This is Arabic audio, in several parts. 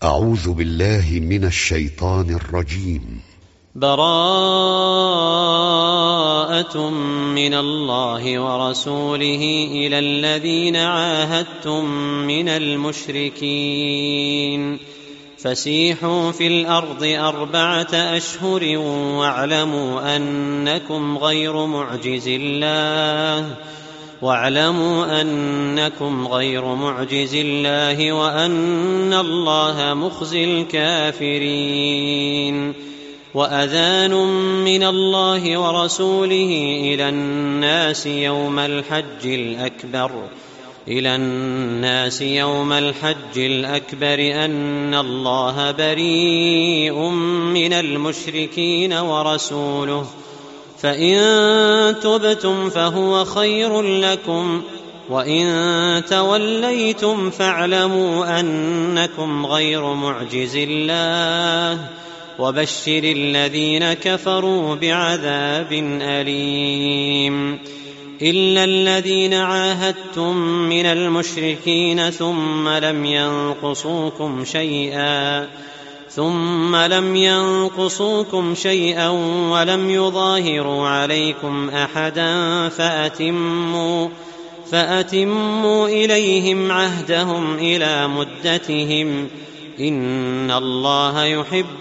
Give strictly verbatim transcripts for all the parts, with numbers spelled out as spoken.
أعوذ بالله من الشيطان الرجيم. براءة من الله ورسوله إلى الذين عاهدتم من المشركين فسيحوا في الأرض أربعة أشهر واعلموا أنكم غير معجز الله واعلموا أنكم غير معجز الله وأن الله مخزي الكافرين. وأذان من الله ورسوله إلى الناس يوم الحج الأكبر إلى الناس يوم الحج الأكبر أن الله بريء من المشركين ورسوله فإن تبتم فهو خير لكم وإن توليتم فاعلموا أنكم غير معجز الله وبشر الذين كفروا بعذاب أليم. إلا الذين عاهدتم من المشركين ثم لم ينقصوكم شيئا ثم لم ينقصوكم شيئا ولم يظاهروا عليكم أحدا فأتموا فأتموا إليهم عهدهم إلى مدتهم إن الله يحب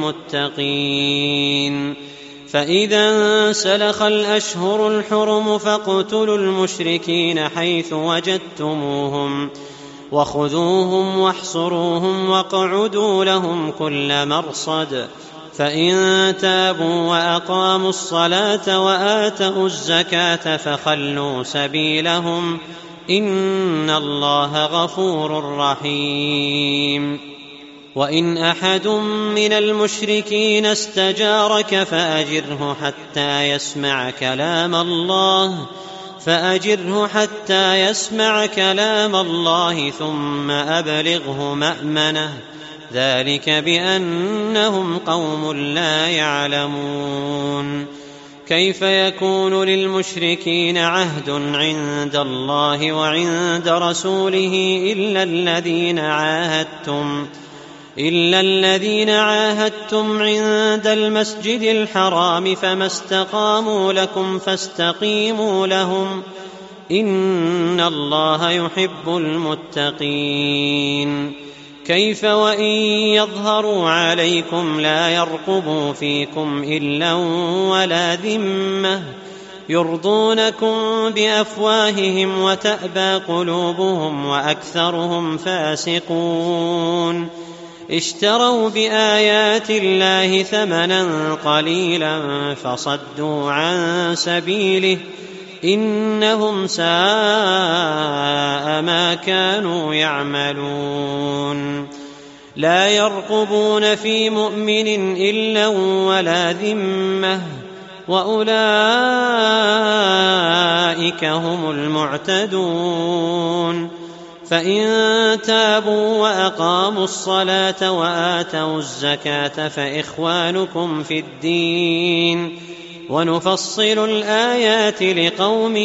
المتقين. فإذا انسلخ الأشهر الحرم فاقتلوا المشركين حيث وجدتموهم وخذوهم واحصروهم واقعدوا لهم كل مرصد فإن تابوا وأقاموا الصلاة وآتوا الزكاة فخلوا سبيلهم إن الله غفور رحيم. وإن أحد من المشركين استجارك فأجره حتى يسمع كلام الله فأجره حتى يسمع كلام الله ثم أبلغه مأمنه ذلك بأنهم قوم لا يعلمون. كيف يكون للمشركين عهد عند الله وعند رسوله إلا الذين عاهدتم إلا الذين عاهدتم عند المسجد الحرام فما استقاموا لكم فاستقيموا لهم إن الله يحب المتقين. كيف وإن يظهروا عليكم لا يرقبوا فيكم إلا ولا ذمة يرضونكم بأفواههم وتأبى قلوبهم وأكثرهم فاسقون. اشتروا بآيات الله ثمنا قليلا فصدوا عن سبيله إنهم ساء ما كانوا يعملون. لا يرقبون في مؤمن إلا ولا ذمة وأولئك هم المعتدون. فإن تابوا وأقاموا الصلاة وآتوا الزكاة فإخوانكم في الدين ونفصل الآيات لقوم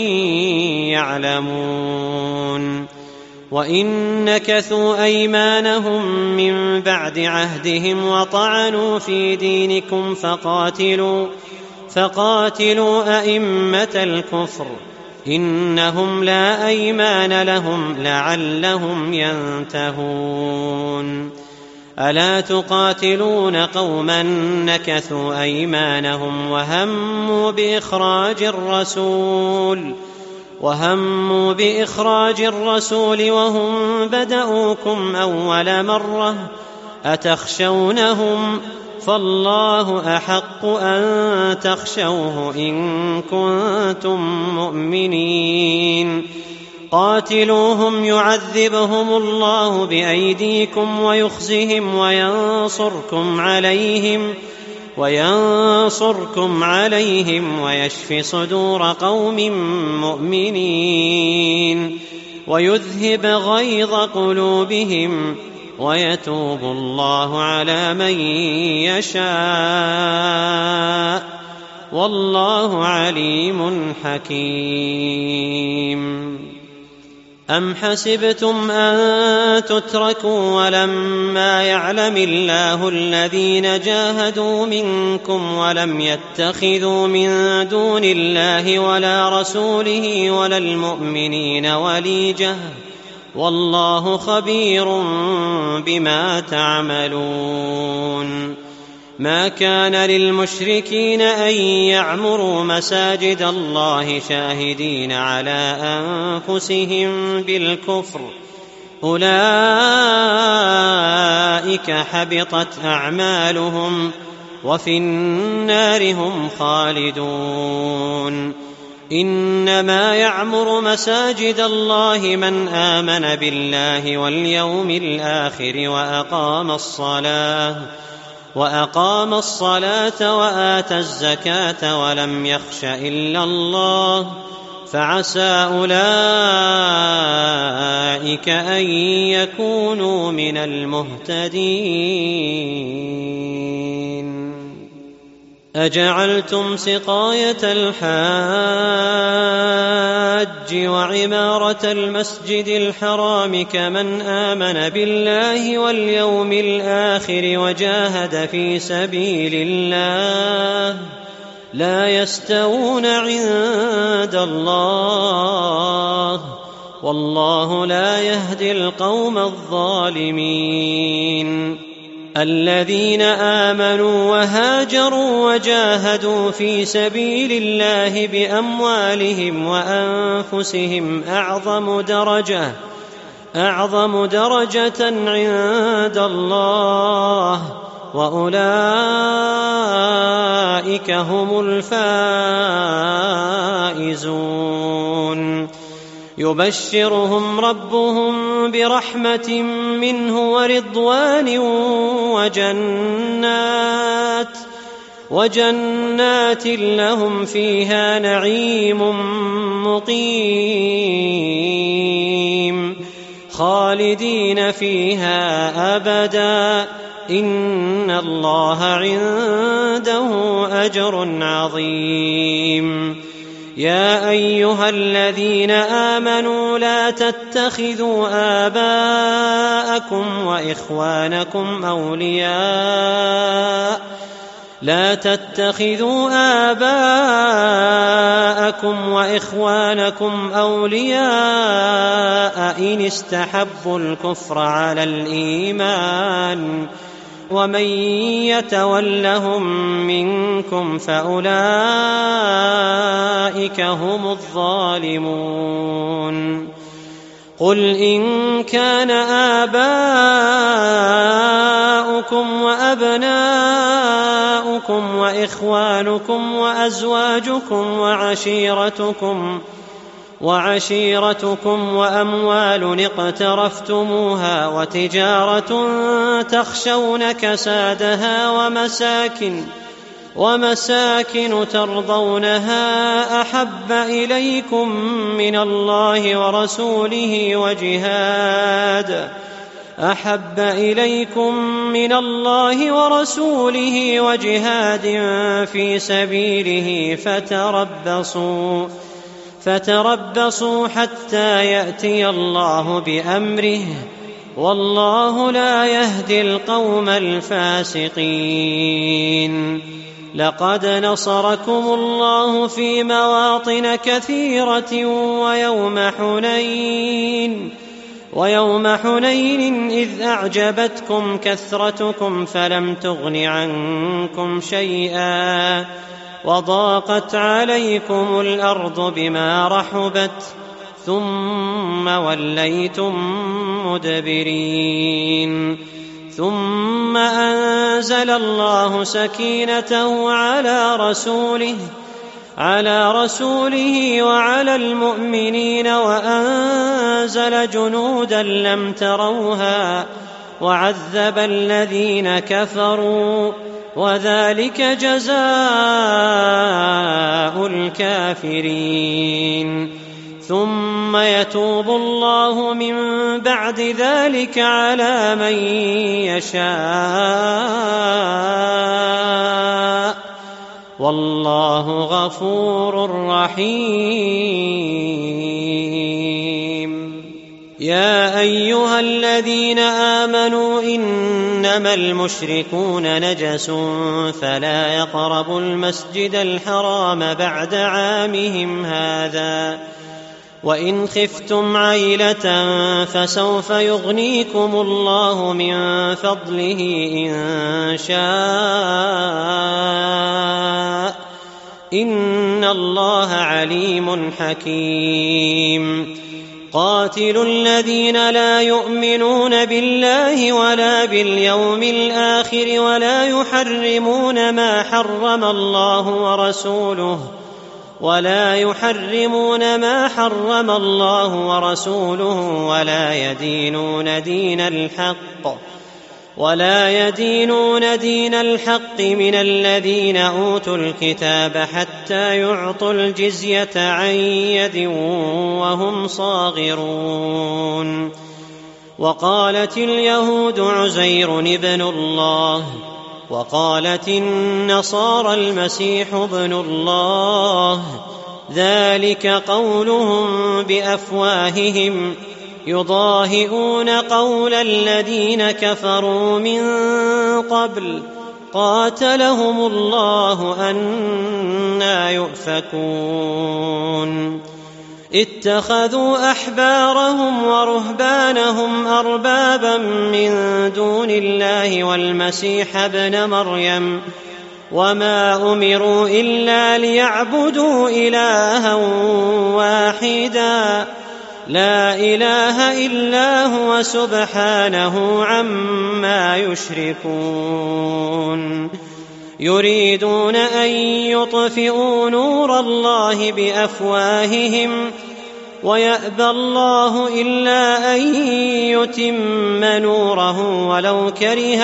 يعلمون. وإن نكثوا أيمانهم من بعد عهدهم وطعنوا في دينكم فقاتلوا فقاتلوا أئمة الكفر إنهم لا أيمان لهم لعلهم ينتهون. ألا تقاتلون قوما نكثوا أيمانهم وهموا بإخراج الرسول وهموا بإخراج الرسول وهم بدأوكم أول مرة أتخشونهم فالله أحق أن تخشوه إن كنتم مؤمنين. قاتلوهم يعذبهم الله بأيديكم ويخزهم وينصركم عليهم وينصركم عليهم ويشف صدور قوم مؤمنين ويذهب غيظ قلوبهم ويتوب الله على من يشاء والله عليم حكيم. أم حسبتم أن تتركوا ولما يعلم الله الذين جاهدوا منكم ولم يتخذوا من دون الله ولا رسوله ولا المؤمنين وليجة والله خبير بما تعملون. ما كان للمشركين أن يعمروا مساجد الله شاهدين على أنفسهم بالكفر أولئك حبطت أعمالهم وفي النار هم خالدون. إنما يعمر مساجد الله من آمن بالله واليوم الآخر وأقام الصلاة وأقام الصلاة وآتى الزكاة ولم يخش إلا الله فعسى أولئك أن يكونوا من المهتدين. أجعلتم سقاية الحاج وعمارة المسجد الحرام كمن آمن بالله واليوم الآخر وجاهد في سبيل الله لا يستوون عند الله والله لا يهدي القوم الظالمين. الذين آمنوا وهاجروا وجاهدوا في سبيل الله بأموالهم وأنفسهم أعظم درجة أعظم درجة عند الله وأولئك هم الفائزون. يبشرهم ربهم برحمة منه ورضوان وجنات وجنات لهم فيها نعيم مقيم خالدين فيها أبدا إن الله عنده أجر عظيم. يا أيها الذين آمنوا لا تتخذوا آباءكم وإخوانكم أولياء لا تتخذوا آباءكم وإخوانكم أولياء إن استحبوا الكفر على الإيمان ومن يتولهم منكم فأولئك هم الظالمون. قل إن كان آباؤكم وأبناؤكم وإخوانكم وأزواجكم وعشيرتكم وعشيرتكم وأموال اقترفتموها وتجارة تخشون كسادها ومساكن ومساكن ترضونها أحب إليكم من الله ورسوله وجهاد أحب إليكم من الله ورسوله وجهاد في سبيله فتربصوا فتربصوا حتى يأتي الله بأمره والله لا يهدي القوم الفاسقين. لقد نصركم الله في مواطن كثيرة ويوم حنين ويوم حنين إذ أعجبتكم كثرتكم فلم تغن عنكم شيئا وضاقت عليكم الأرض بما رحبت ثم وليتم مدبرين. ثم أنزل الله سكينته على رسوله على رسوله وعلى المؤمنين وأنزل جنودا لم تروها وعذب الذين كفروا وذلك جزاء الكافرين. ثم يتوب الله من بعد ذلك على من يشاء والله غفور رحيم. يا أيها الذين آمنوا إنما المشركون نجس فلا يقربوا المسجد الحرام بعد عامهم هذا وإن خفتم عيلة فسوف يغنيكم الله من فضله إن شاء إن الله عليم حكيم. قاتلوا الذين لا يؤمنون بالله ولا باليوم الآخر ولا يحرمون ما حرم الله ورسوله ولا يحرمون ما حرم الله ورسوله ولا يدينون دين الحق ولا يدينون دين الحق من الذين أوتوا الكتاب حتى يعطوا الجزية عن يد وهم صاغرون. وقالت اليهود عزير ابن الله وقالت النصارى المسيح ابن الله ذلك قولهم بأفواههم يضاهئون قول الذين كفروا من قبل قاتلهم الله أنى يؤفكون. اتخذوا أحبارهم ورهبانهم أربابا من دون الله والمسيح ابن مريم وما أمروا إلا ليعبدوا إلها واحدا لا إله إلا هو سبحانه عما يشركون. يريدون أن يطفئوا نور الله بأفواههم ويأبى الله إلا أن يتم نوره ولو كره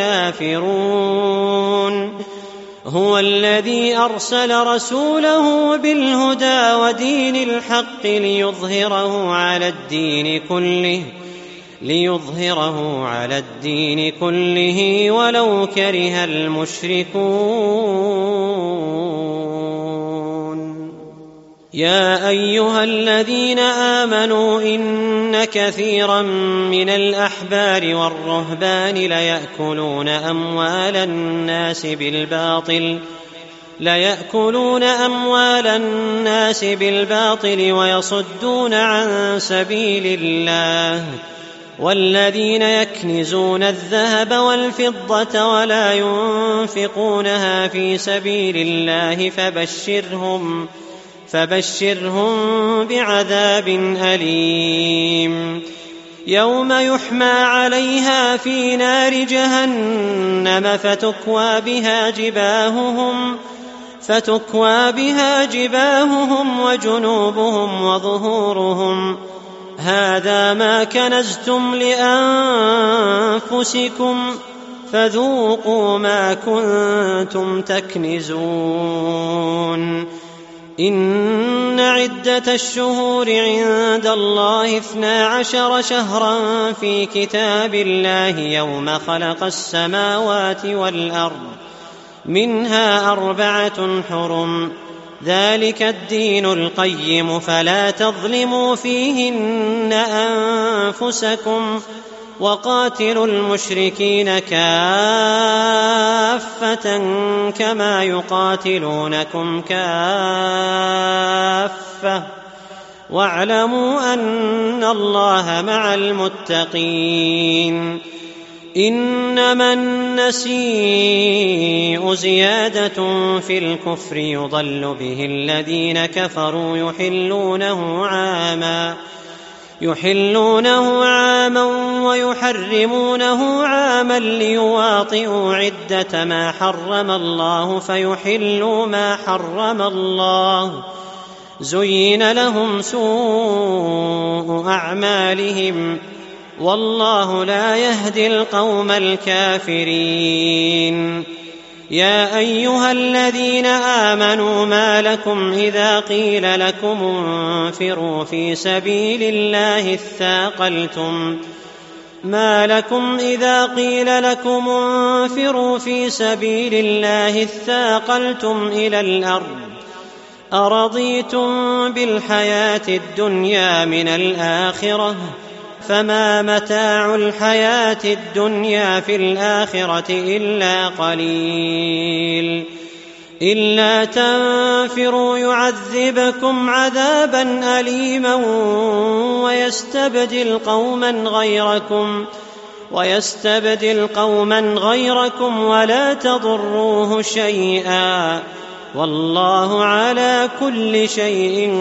الكافرون. هو الذي أرسل رسوله بالهدى ودين الحق ليظهره على الدين كله ليظهره على الدين كله ولو كره المشركون. يا أيها الذين آمنوا إن كثيرا من الأحبار والرهبان ليأكلون أموال الناس بالباطل ليأكلون أموال الناس بالباطل ويصدون عن سبيل الله والذين يكنزون الذهب والفضة ولا ينفقونها في سبيل الله فبشرهم فبشرهم بعذاب أليم. يوم يحمى عليها في نار جهنم فتكوى بها جباههم فتكوى بها جباههم وجنوبهم وظهورهم هذا ما كنزتم لأنفسكم فذوقوا ما كنتم تكنزون. إن عدة الشهور عند الله اثنا عشر شهرا في كتاب الله يوم خلق السماوات والأرض منها أربعة حرم ذلك الدين القيم فلا تظلموا فيهن أنفسكم وقاتلوا المشركين كافة كما يقاتلونكم كافة واعلموا أن الله مع المتقين. إنما النسيء زيادة في الكفر يضل به الذين كفروا يحلونه عاما يحلونه عاما ويحرمونه عاما ليواطئوا عدة ما حرم الله فيحلوا ما حرم الله زين لهم سوء أعمالهم والله لا يهدي القوم الكافرين. يا أيها الذين آمنوا ما لكم إذا قيل لكم انفروا في سبيل الله اثاقلتم ما لكم إذا قيل لكم انفروا في سبيل الله اثاقلتم إلى الأرض أرضيتم بالحياة الدنيا من الآخرة فما متاع الحياة الدنيا في الآخرة إلا قليل إلا تنفروا يعذبكم عذابا أليما ويستبدل قوما غيركم ويستبدل قوما غيركم ولا تضروه شيئا والله على كل شيء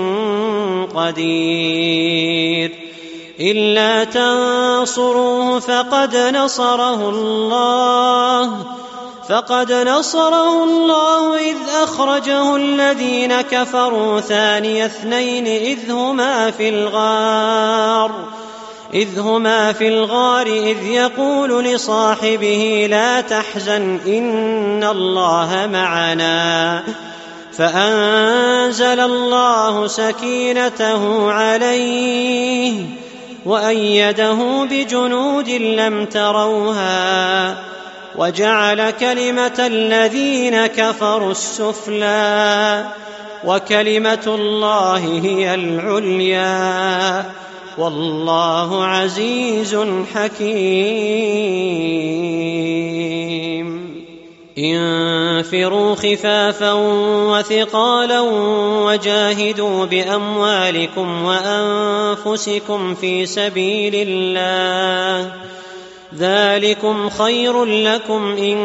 قدير إلا تنصروه فقد نصره الله فقد نصره الله إذ أخرجه الذين كفروا ثاني اثنين إذ هما في الغار إذ هما في الغار إذ يقول لصاحبه لا تحزن إن الله معنا فأنزل الله سكينته عليه وأيده بجنود لم تروها وجعل كلمة الذين كفروا السفلى وكلمة الله هي العليا والله عزيز حكيم انفروا خفافا وثقالا وجاهدوا بأموالكم وأنفسكم في سبيل الله ذلكم خير لكم إن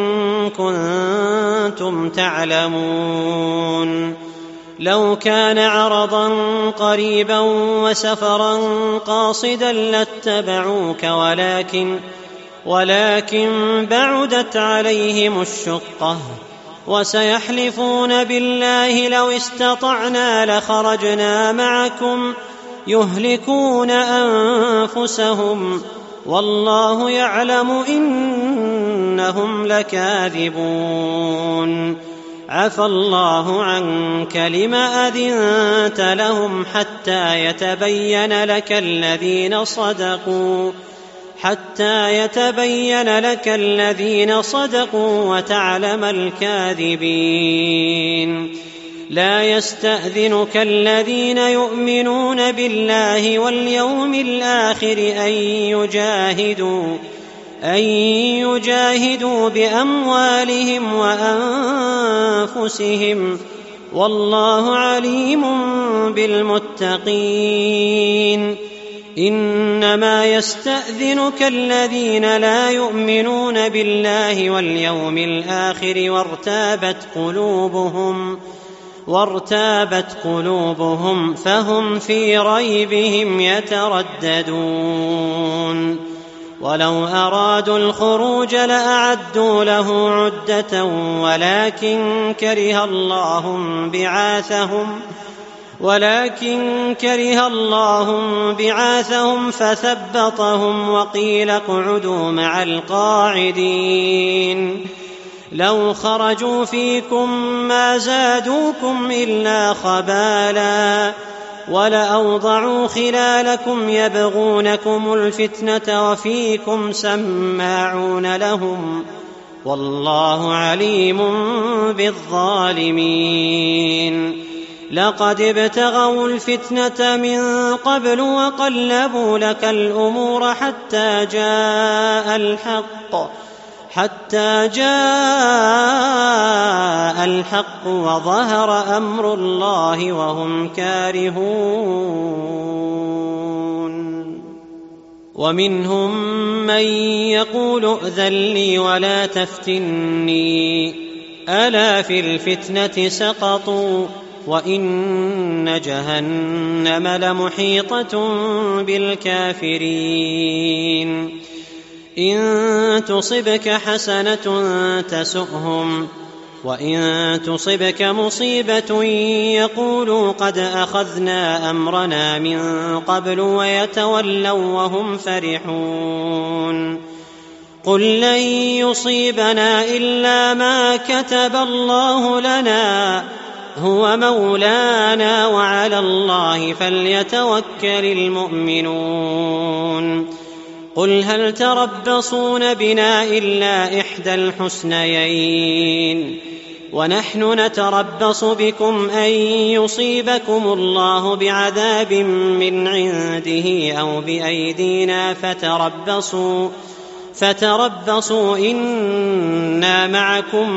كنتم تعلمون لو كان عرضا قريبا وسفرا قاصدا لاتبعوك ولكن ولكن بعدت عليهم الشقة وسيحلفون بالله لو استطعنا لخرجنا معكم يهلكون أنفسهم والله يعلم إنهم لكاذبون عفى الله عنك لم أذنت لهم حتى يتبين لك الذين صدقوا حتى يتبين لك الذين صدقوا وتعلم الكاذبين لا يستأذنك الذين يؤمنون بالله واليوم الآخر أن يجاهدوا أن يجاهدوا بأموالهم وأنفسهم والله عليم بالمتقين إنما يستأذنك الذين لا يؤمنون بالله واليوم الآخر وارتابت قلوبهم وارتابت قلوبهم فهم في ريبهم يترددون ولو أرادوا الخروج لأعدوا له عدة ولكن كره الله بعاثهم ولكن كره الله بعاثهم فثبطهم وقيل اقعدوا مع القاعدين لو خرجوا فيكم ما زادوكم إلا خبالا ولأوضعوا خلالكم يبغونكم الفتنة وفيكم سماعون لهم والله عليم بالظالمين لقد ابتغوا الفتنة من قبل وقلبوا لك الأمور حتى جاء الحق حتى جاء الحق وظهر أمر الله وهم كارهون ومنهم من يقول ائذن لي ولا تفتني ألا في الفتنة سقطوا وإن جهنم لمحيطة بالكافرين إن تصبك حسنة تسؤهم وإن تصبك مصيبة يقولوا قد أخذنا أمرنا من قبل ويتولوا وهم فرحون قل لن يصيبنا إلا ما كتب الله لنا هو مولانا وعلى الله فليتوكل المؤمنون قل هل تربصون بنا إلا إحدى الحسنيين ونحن نتربص بكم أن يصيبكم الله بعذاب من عنده أو بأيدينا فتربصوا فتربصوا إنا معكم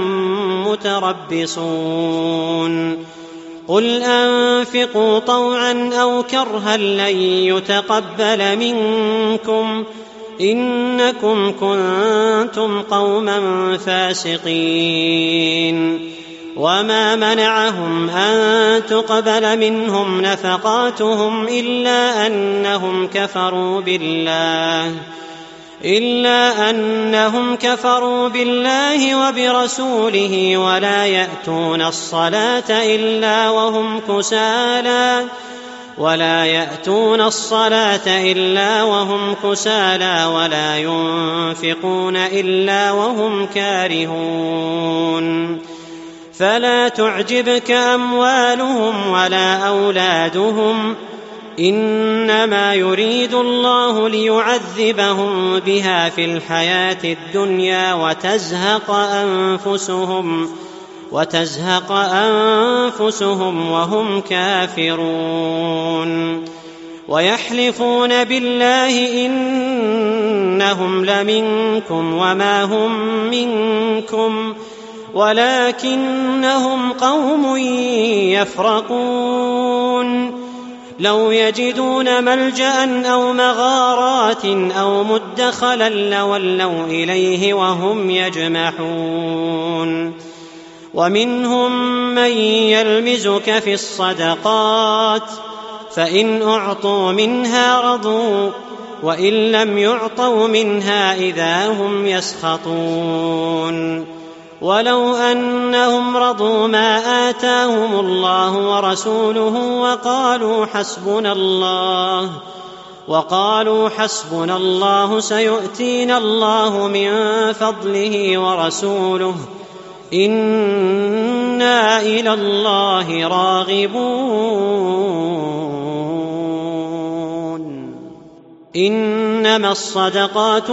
متربصون قل أنفقوا طوعا أو كرها لن يتقبل منكم إنكم كنتم قوما فاسقين وما منعهم أن تقبل منهم نفقاتهم إلا أنهم كفروا بالله إلا أنهم كفروا بالله وبرسوله ولا يأتون الصلاة إلا وهم كسالى ولا يأتون الصلاة إلا وهم كسالى ولا ينفقون إلا وهم كارهون فلا تعجبك أموالهم ولا أولادهم إنما يريد الله ليعذبهم بها في الحياة الدنيا وتزهق أنفسهم وتزهق أنفسهم وهم كافرون ويحلفون بالله إنهم لمنكم وما هم منكم ولكنهم قوم يفرقون لو يجدون ملجأ أو مغارات أو مدخلا لولوا إليه وهم يجمحون ومنهم من يلمزك في الصدقات فإن أعطوا منها رضوا وإن لم يعطوا منها إذا هم يسخطون ولو أنهم رضوا ما آتاهم الله ورسوله وقالوا حسبنا الله وقالوا حسبنا الله سيؤتينا الله من فضله ورسوله إنا إلى الله راغبون إنما الصدقات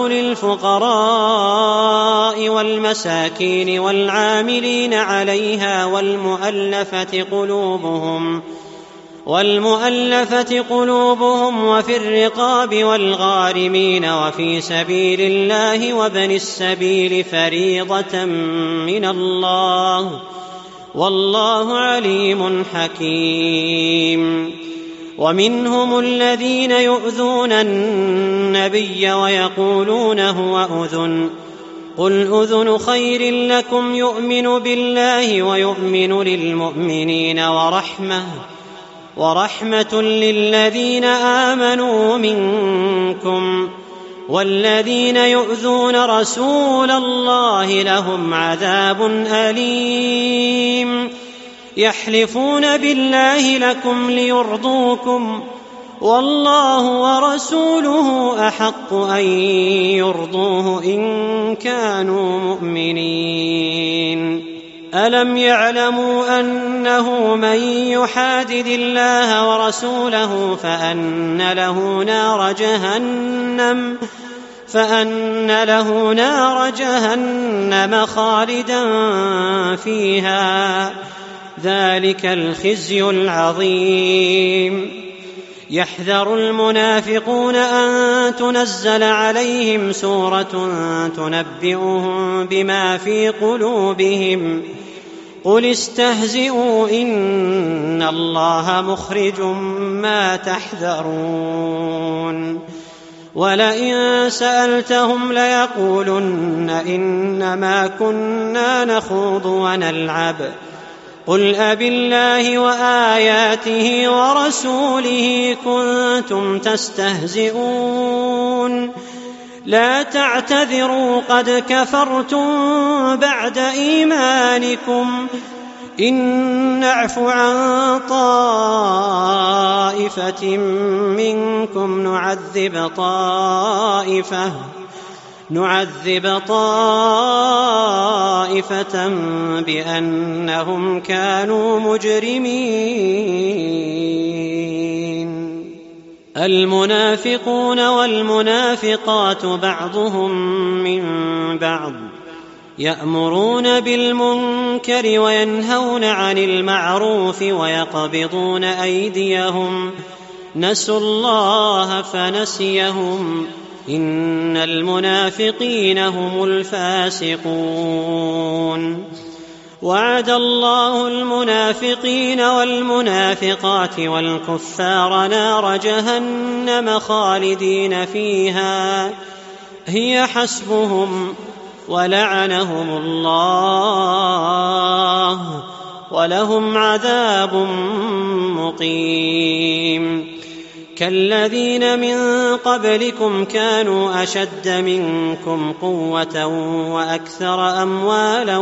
للفقراء والمساكين والعاملين عليها والمؤلفة قلوبهم والمؤلفة قلوبهم وفي الرقاب والغارمين وفي سبيل الله وابن السبيل فريضة من الله والله عليم حكيم ومنهم الذين يؤذون النبي ويقولون هو أذن قل أذن خير لكم يؤمن بالله ويؤمن للمؤمنين ورحمة ورحمة للذين آمنوا منكم والذين يؤذون رسول الله لهم عذاب أليم يحلفون بالله لكم ليرضوكم والله ورسوله أحق أن يرضوه إن كانوا مؤمنين ألم يعلموا أنه من يحادد الله ورسوله فأن له نار جهنم فأن له نار جهنم خالدا فيها ذلك الخزي العظيم يحذر المنافقون أن تنزل عليهم سورة تنبئهم بما في قلوبهم قل استهزئوا إن الله مخرج ما تحذرون ولئن سألتهم ليقولن إنما كنا نخوض ونلعب قل أبالله وآياته ورسوله كنتم تستهزئون لا تعتذروا قد كفرتم بعد إيمانكم إن نعف عن طائفة منكم نعذب طائفة نعذب طائفة بأنهم كانوا مجرمين المنافقون والمنافقات بعضهم من بعض يأمرون بالمنكر وينهون عن المعروف ويقبضون أيديهم نسوا الله فنسيهم إن المنافقين هم الفاسقون وعد الله المنافقين والمنافقات والكفار نار جهنم خالدين فيها هي حسبهم ولعنهم الله ولهم عذاب مقيم كالذين من قبلكم كانوا أشد منكم قوة وأكثر أموالا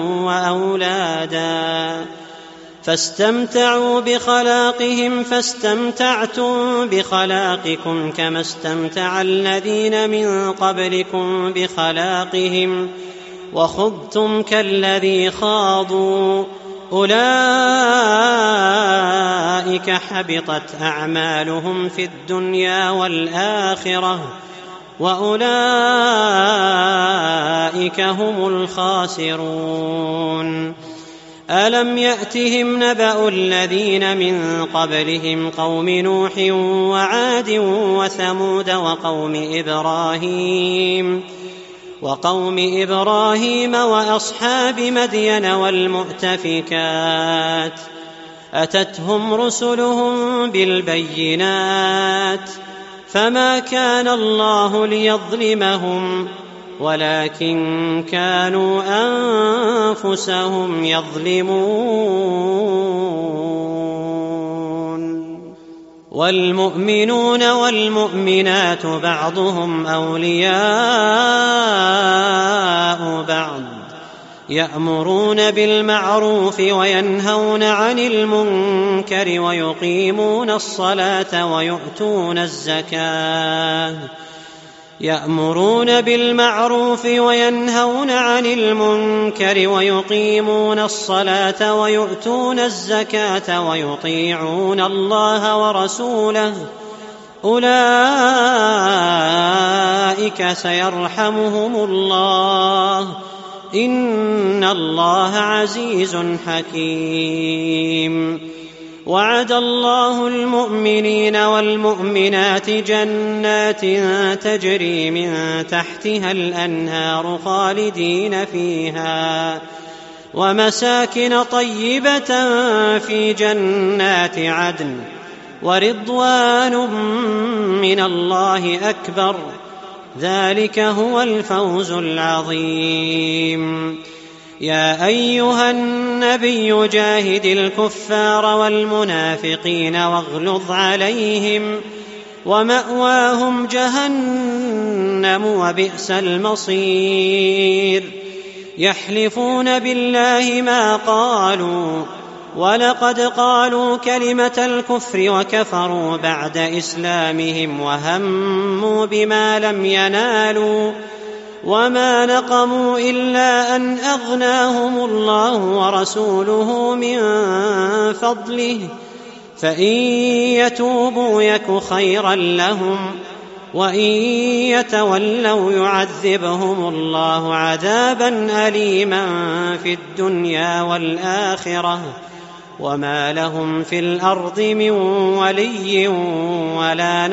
وأولادا فاستمتعوا بخلاقهم فاستمتعتم بخلاقكم كما استمتع الذين من قبلكم بخلاقهم وخضتم كالذي خاضوا أولئك حبطت أعمالهم في الدنيا والآخرة وأولئك هم الخاسرون ألم يأتهم نبأ الذين من قبلهم قوم نوح وعاد وثمود وقوم إبراهيم وقوم إبراهيم وأصحاب مدين والمؤتفكات أتتهم رسلهم بالبينات فما كان الله ليظلمهم ولكن كانوا أنفسهم يظلمون والمؤمنون والمؤمنات بعضهم أولياء بعض يأمرون بالمعروف وينهون عن المنكر ويقيمون الصلاة ويؤتون الزكاة يأمرون بالمعروف وينهون عن المنكر ويقيمون الصلاة ويؤتون الزكاة ويطيعون الله ورسوله أولئك سيرحمهم الله إن الله عزيز حكيم وعد الله المؤمنين والمؤمنات جنات تجري من تحتها الأنهار خالدين فيها ومساكن طيبة في جنات عدن ورضوان من الله أكبر ذلك هو الفوز العظيم يا أيها النبي جاهد الكفار والمنافقين واغلظ عليهم ومأواهم جهنم وبئس المصير يحلفون بالله ما قالوا ولقد قالوا كلمة الكفر وكفروا بعد إسلامهم وهموا بما لم ينالوا وما نقموا إلا أن أغناهم الله ورسوله من فضله فإن يتوبوا يك خيرا لهم وإن يتولوا يعذبهم الله عذابا أليما في الدنيا والآخرة وما لهم في الأرض من ولي ولا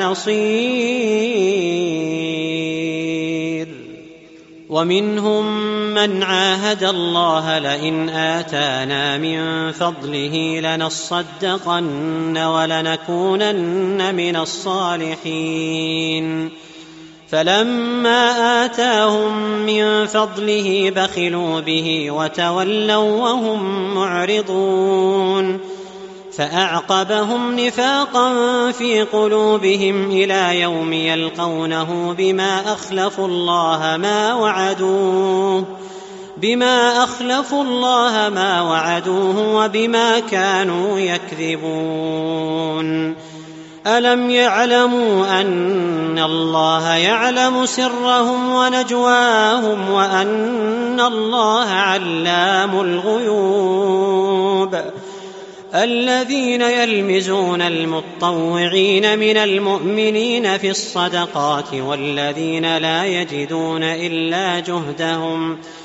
نصير ومنهم من عاهد الله لئن آتانا من فضله لنصدقن ولنكونن من الصالحين فلما آتاهم من فضله بخلوا به وتولوا وهم معرضون فأعقبهم نفاقا في قلوبهم إلى يوم يلقونه بما أخلفوا الله ما وعدوه بما أخلفوا الله ما وعدوه وبما كانوا يكذبون ألم يعلموا أن الله يعلم سرهم ونجواهم وأن الله علام الغيوب الذين يلمزون المطوعين من المؤمنين في الصدقات والذين لا يجدون إلا جهدهم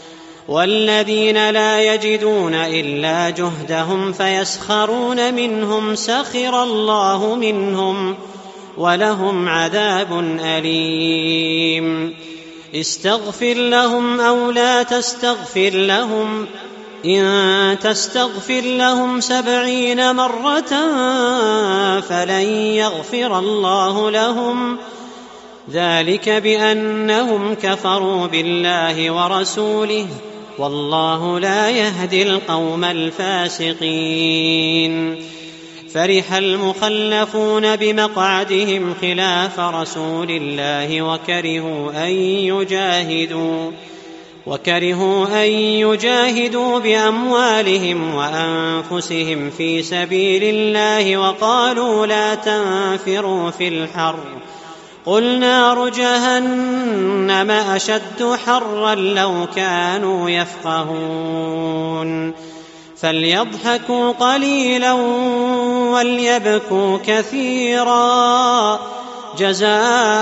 والذين لا يجدون إلا جهدهم فيسخرون منهم سخر الله منهم ولهم عذاب أليم. استغفر لهم أو لا تستغفر لهم إن تستغفر لهم سبعين مرة فلن يغفر الله لهم ذلك بأنهم كفروا بالله ورسوله والله لا يهدي القوم الفاسقين. فرح المخلفون بمقعدهم خلاف رسول الله وكرهوا أن يجاهدوا وكرهوا أن يجاهدوا بأموالهم وأنفسهم في سبيل الله وقالوا لا تنفروا في الحر قل نار جهنم أشد حرا لو كانوا يفقهون. فليضحكوا قليلا وليبكوا كثيرا جزاء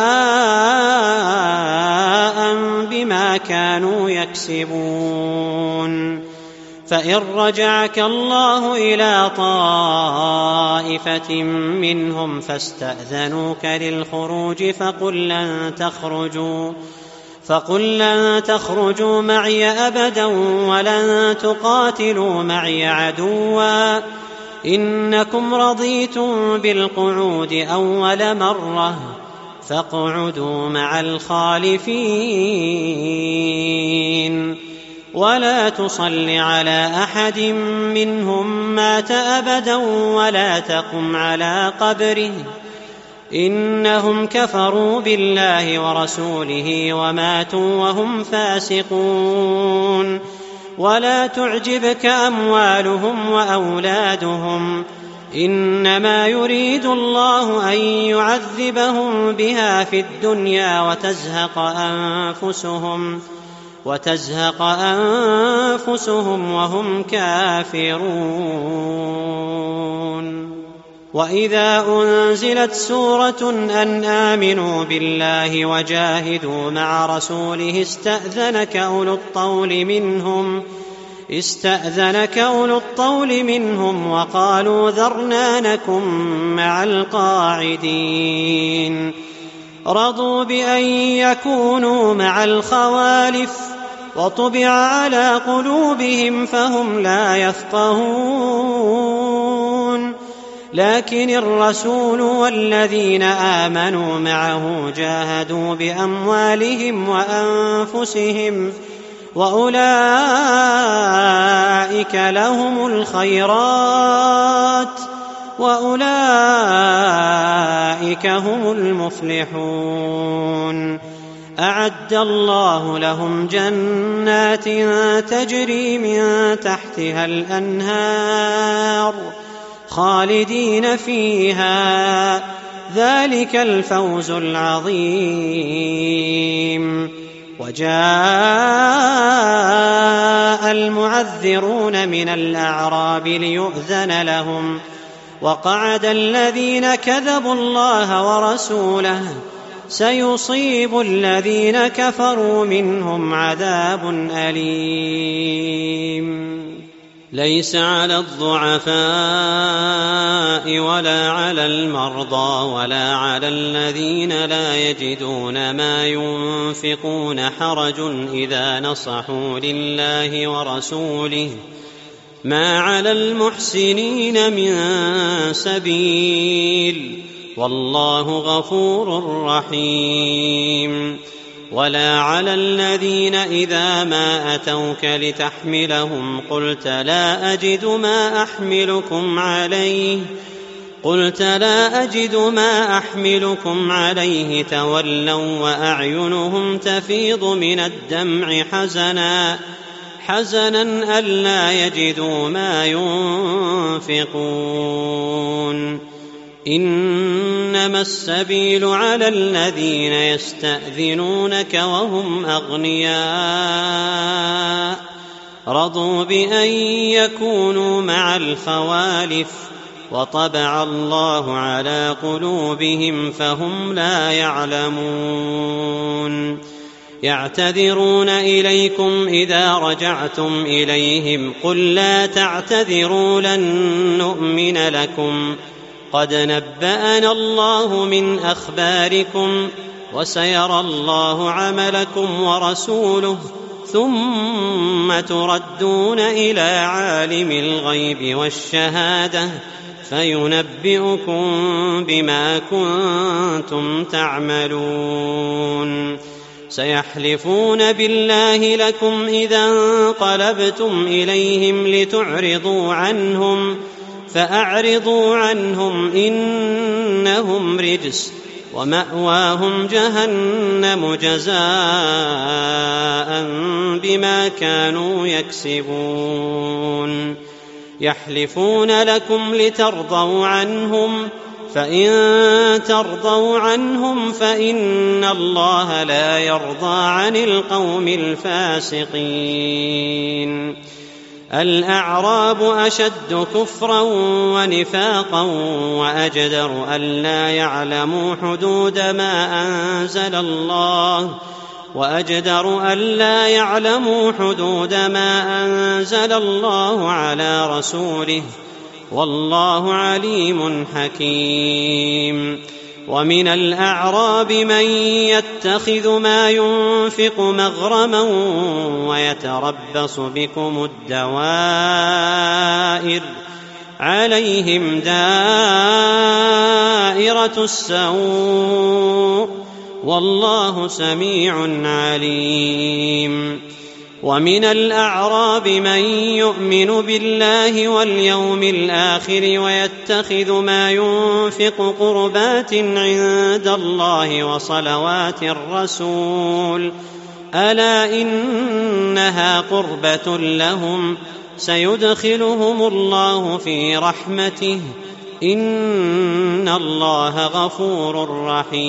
بما كانوا يكسبون. فإن رجعك الله إلى طائفة منهم فاستأذنوك للخروج فقل لن تخرجوا فقل لن تخرجوا معي أبدا ولن تقاتلوا معي عدوا إنكم رضيتم بالقعود أول مرة فاقعدوا مع الخالفين ولا تصل على أحد منهم مات أبدا ولا تقم على قبره إنهم كفروا بالله ورسوله وماتوا وهم فاسقون. ولا تعجبك أموالهم وأولادهم إنما يريد الله أن يعذبهم بها في الدنيا وتزهق أنفسهم وتزهق أنفسهم وهم كافرون. وإذا أنزلت سورة أن آمنوا بالله وجاهدوا مع رسوله استأذنك أولو الطول منهم استأذنك أولو الطول منهم وقالوا ذرنا نكن مع القاعدين رضوا بأن يكونوا مع الخوالف وطبع على قلوبهم فهم لا يفقهون. لكن الرسول والذين آمنوا معه جاهدوا بأموالهم وأنفسهم وأولئك لهم الخيرات وأولئك هم المفلحون. أعد الله لهم جنات تجري من تحتها الأنهار خالدين فيها ذلك الفوز العظيم. وجاء المعذرون من الأعراب ليؤذن لهم وقعد الذين كذبوا الله ورسوله سيصيب الذين كفروا منهم عذاب أليم. ليس على الضعفاء ولا على المرضى ولا على الذين لا يجدون ما ينفقون حرج إذا نصحوا لله ورسوله ما على المحسنين من سبيل والله غفور رحيم. ولا على الذين إذا ما أتوك لتحملهم قلت لا أجد ما أحملكم عليه قلت لا أجد ما أحملكم عليه تولوا وأعينهم تفيض من الدمع حزنا حزنا ألا يجدوا ما ينفقون. إنما السبيل على الذين يستأذنونك وهم أغنياء رضوا بأن يكونوا مع الخوالف وطبع الله على قلوبهم فهم لا يعلمون. يعتذرون إليكم إذا رجعتم إليهم قل لا تعتذروا لن نؤمن لكم قد نبأنا الله من أخباركم وسيرى الله عملكم ورسوله ثم تردون إلى عالم الغيب والشهادة فينبئكم بما كنتم تعملون سيحلفون بالله لكم إذا انقلبتم إليهم لتعرضوا عنهم فأعرضوا عنهم إنهم رجس ومأواهم جهنم جزاء بما كانوا يكسبون يحلفون لكم لترضوا عنهم فإن ترضوا عنهم فإن الله لا يرضى عن القوم الفاسقين الأعراب أشد كفرا ونفاقا وأجدر ألا يعلموا حدود ما أنزل الله وأجدر ألا يعلموا حدود ما أنزل الله على رسوله والله عليم حكيم ومن الأعراب من يتخذ ما ينفق مغرما ويتربص بكم الدوائر عليهم دائرة السوء والله سميع عليم ومن الأعراب من يؤمن بالله واليوم الآخر ويتخذ ما ينفق قربات عند الله وصلوات الرسول ألا إنها قربة لهم سيدخلهم الله في رحمته إن الله غفور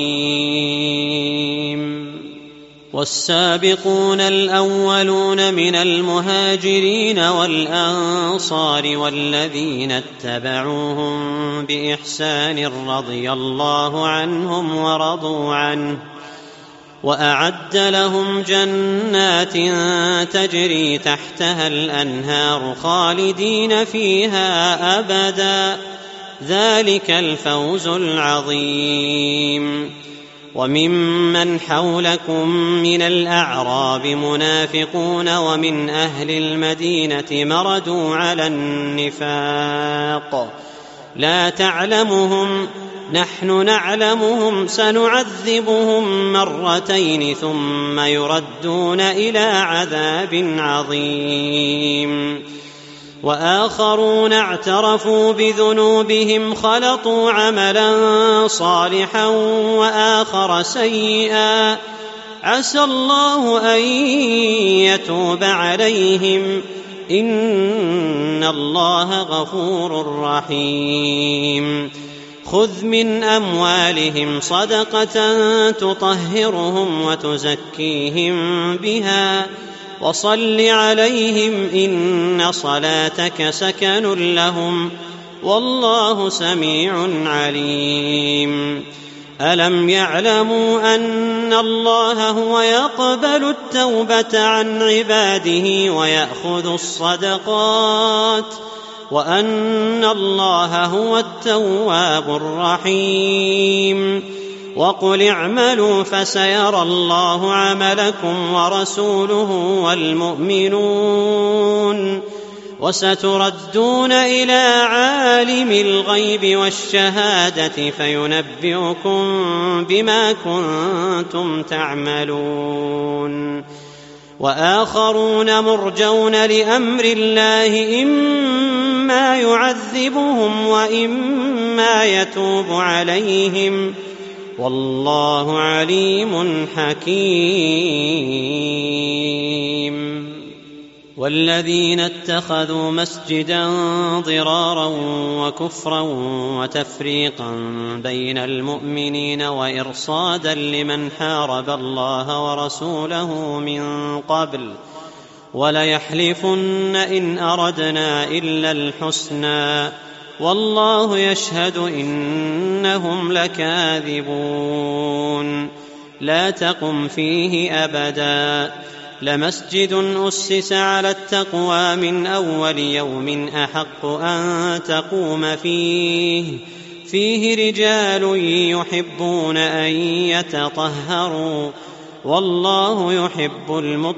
رحيم والسابقون الأولون من المهاجرين والأنصار والذين اتبعوهم بإحسان رضي الله عنهم ورضوا عنه وأعد لهم جنات تجري تحتها الأنهار خالدين فيها أبدا ذلك الفوز العظيم وممن حولكم من الأعراب منافقون ومن أهل المدينة مردوا على النفاق لا تعلمهم نحن نعلمهم سنعذبهم مرتين ثم يردون إلى عذاب عظيم وآخرون اعترفوا بذنوبهم خلطوا عملا صالحا وآخر سيئا عسى الله أن يتوب عليهم إن الله غفور رحيم خذ من أموالهم صدقة تطهرهم وتزكيهم بها وصل عليهم إن صلاتك سكن لهم والله سميع عليم ألم يعلموا أن الله هو يقبل التوبة عن عباده ويأخذ الصدقات وأن الله هو التواب الرحيم وقل اعملوا فسيرى الله عملكم ورسوله والمؤمنون وستردون إلى عالم الغيب والشهادة فينبئكم بما كنتم تعملون وآخرون مرجون لأمر الله إما يعذبهم وإما يتوب عليهم والله عليم حكيم والذين اتخذوا مسجدا ضرارا وكفرا وتفريقا بين المؤمنين وإرصادا لمن حارب الله ورسوله من قبل وليحلفن إن أردنا إلا الحسنى والله يشهد إنهم لكاذبون لا تقم فيه أبدا. لمسجد أسس على التقوى من أول يوم أحق أن تقوم فيه فيه رجال يحبون أن يتطهروا والله يحب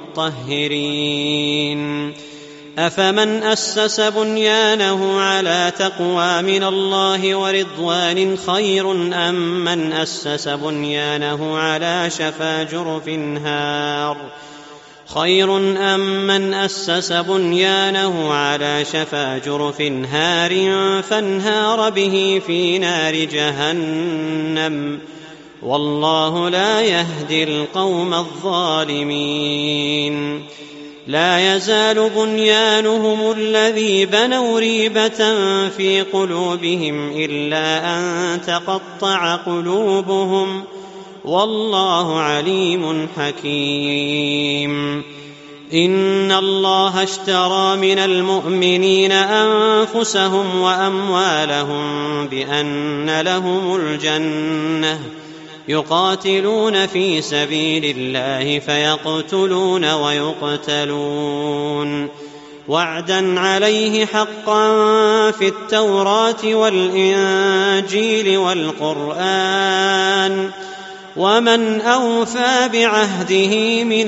المطهرين. أفمن أسس بنيانه على تقوى من الله ورضوان خير أم من أسس بنيانه على شفا جرف هار خير أم من أسس بنيانه على شفا جرف هار فانهار به في نار جهنم والله لا يهدي القوم الظالمين. لا يزال بنيانهم الذي بنوا ريبة في قلوبهم إلا أن تقطع قلوبهم والله عليم حكيم. إن الله اشترى من المؤمنين أنفسهم وأموالهم بأن لهم الجنة يقاتلون في سبيل الله فيقتلون ويقتلون وعدا عليه حقا في التوراة والإنجيل والقرآن ومن أوفى بعهده من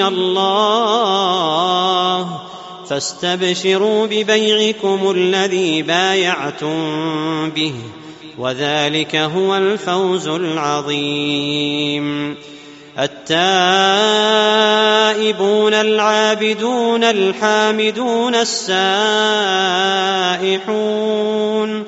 الله فاستبشروا ببيعكم الذي بايعتم به وذلك هو الفوز العظيم. التائبون العابدون الحامدون السائحون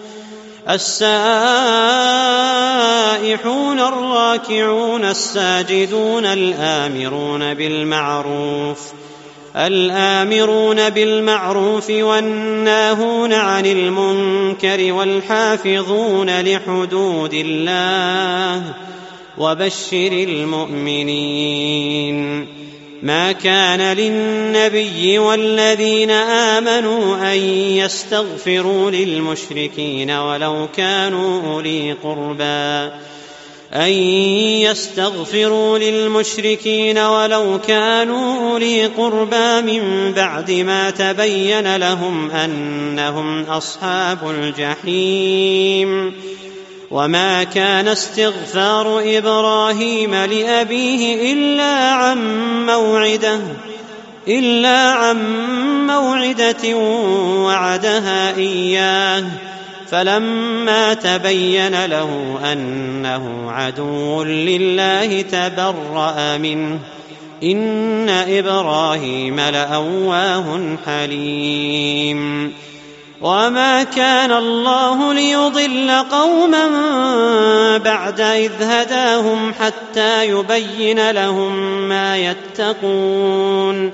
السائحون الراكعون الساجدون الآمرون بالمعروف الآمرون بالمعروف والناهون عن المنكر والحافظون لحدود الله وبشر المؤمنين. ما كان للنبي والذين آمنوا أن يستغفروا للمشركين ولو كانوا أولي قربى أن يستغفروا للمشركين ولو كانوا أولي قربى من بعد ما تبين لهم أنهم أصحاب الجحيم. وما كان استغفار إبراهيم لأبيه إلا عن موعدة إلا عن موعدة وعدها إياه فلما تبين له أنه عدو لله تبرأ منه إن إبراهيم لأواه حليم. وما كان الله ليضل قوما بعد إذ هداهم حتى يبين لهم ما يتقون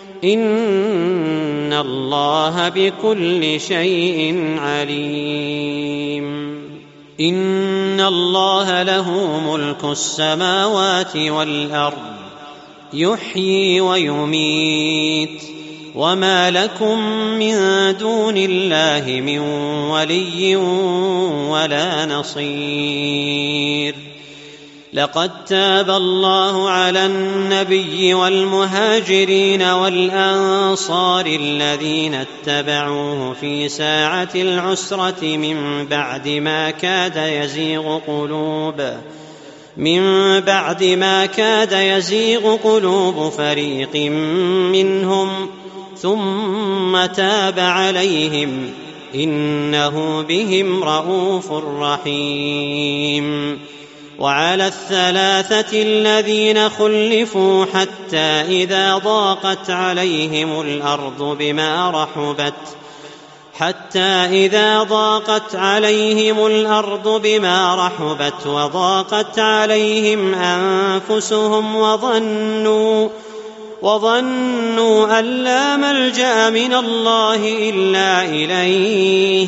إن الله بكل شيء عليم. إن الله له ملك السماوات والأرض يحيي ويميت وما لكم من دون الله من ولي ولا نصير. لقد تاب الله على النبي والمهاجرين والأنصار الذين اتبعوه في ساعة العسرة من بعد ما كاد يزيغ قلوب من بعد ما كاد يزيغ قلوب فريق منهم ثم تاب عليهم إنه بهم رءوف رحيم. وعلى الثلاثة الذين خلفوا حتى إذا ضاقت عليهم الأرض بما رحبت حتى إذا ضاقت عليهم الأرض بما رحبت وضاقت عليهم أنفسهم وظنوا وظنوا أن لا ملجأ من الله إلا إليه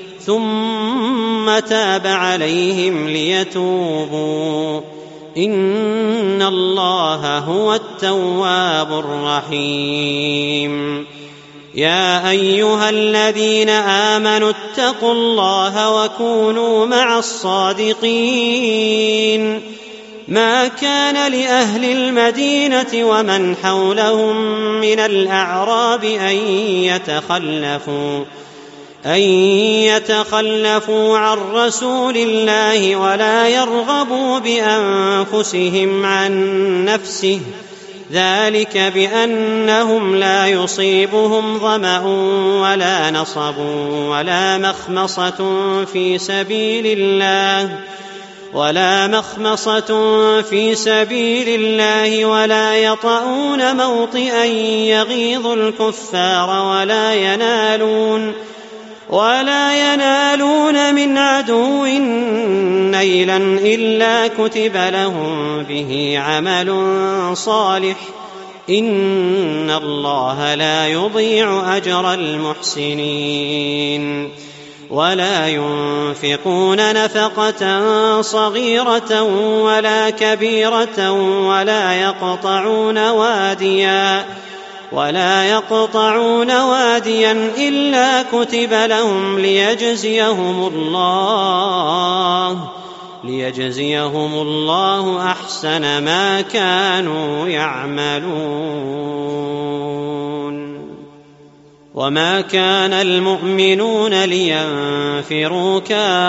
ثم تاب عليهم ليتوبوا إن الله هو التواب الرحيم. يا أيها الذين آمنوا اتقوا الله وكونوا مع الصادقين ما كان لأهل المدينة ومن حولهم من الأعراب أن يتخلفوا أن يتخلفوا عن رسول الله ولا يرغبوا بأنفسهم عن نفسه، ذلك بأنهم لا يصيبهم ظمأ ولا نصب ولا مخمصة في سبيل الله ولا مخمصة في سبيل الله ولا يطؤون موطئا يغيظ الكفار ولا ينالون ولا ينالون من عدو نيلا إلا كتب لهم به عمل صالح، إن الله لا يضيع أجر المحسنين. ولا ينفقون نفقة صغيرة ولا كبيرة ولا يقطعون واديا ولا يقطعون واديا إلا كتب لهم ليجزيهم الله ليجزيهم الله أحسن ما كانوا يعملون. وما كان المؤمنون لينفروا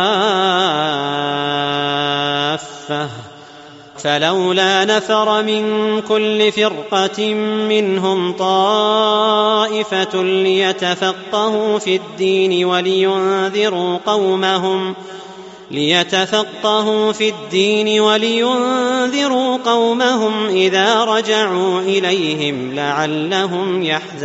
كافة، فلولا نفر من كل فرقة منهم طائفة ليتفقهوا في الدين ولينذروا قومهم ليتفقهوا في الدين ولينذروا قومهم إذا رجعوا إليهم لعلهم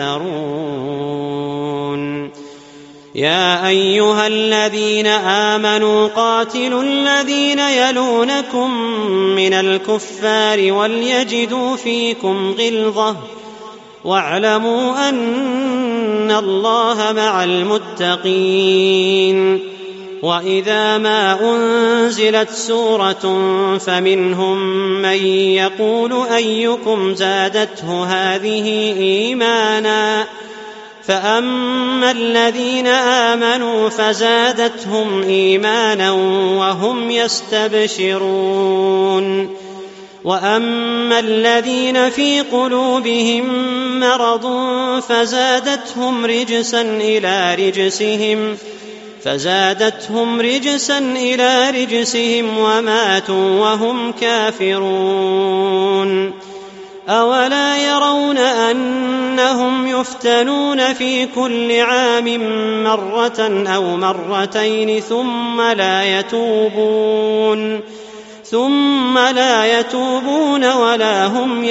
يحذرون. يا أيها الذين آمنوا قاتلوا الذين يلونكم من الكفار وليجدوا فيكم غلظة واعلموا أن الله مع المتقين. وإذا ما أنزلت سورة فمنهم من يقول أيكم زادته هذه إيمانا، فأما الذين آمنوا فزادتهم إيمانا وهم يستبشرون، وأما الذين في قلوبهم مرض فزادتهم رجسا إلى رجسهم فزادتهم رجسا إلى رجسهم وماتوا وهم كافرون. أولا يرون أنهم يفتنون في كل عام مرة أو مرتين ثم لا يتوبون ثم لا يتوبون ولا هم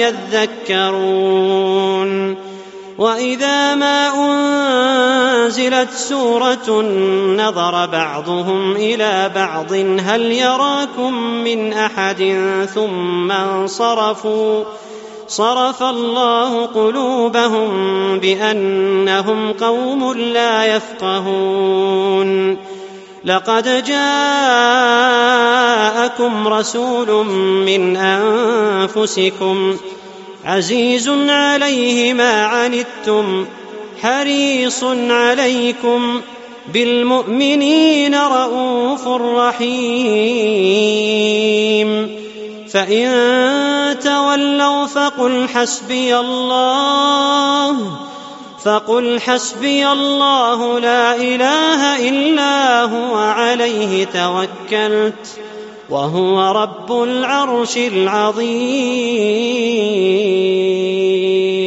يذكرون. وإذا ما أنزلت سورة نظر بعضهم إلى بعض هل يراكم من أحد ثم انصرفوا صرف الله قلوبهم بأنهم قوم لا يفقهون. لقد جاءكم رسول من أنفسكم عزيز عليه ما عنتم حريص عليكم بالمؤمنين رءوف رحيم. فإن تولوا فقل حسبي الله فقل حسبي الله لا إله إلا هو عليه توكلت وهو رب العرش العظيم.